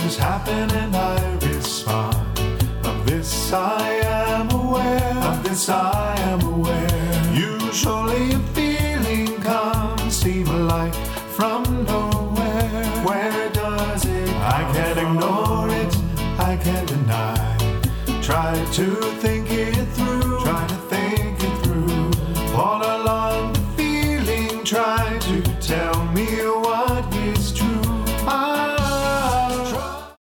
things happen and I respond. Of this I am aware. Of this I am aware. Usually a feeling comes, seem like from nowhere. Where does it come? I can't ignore it, I can't deny. Try to think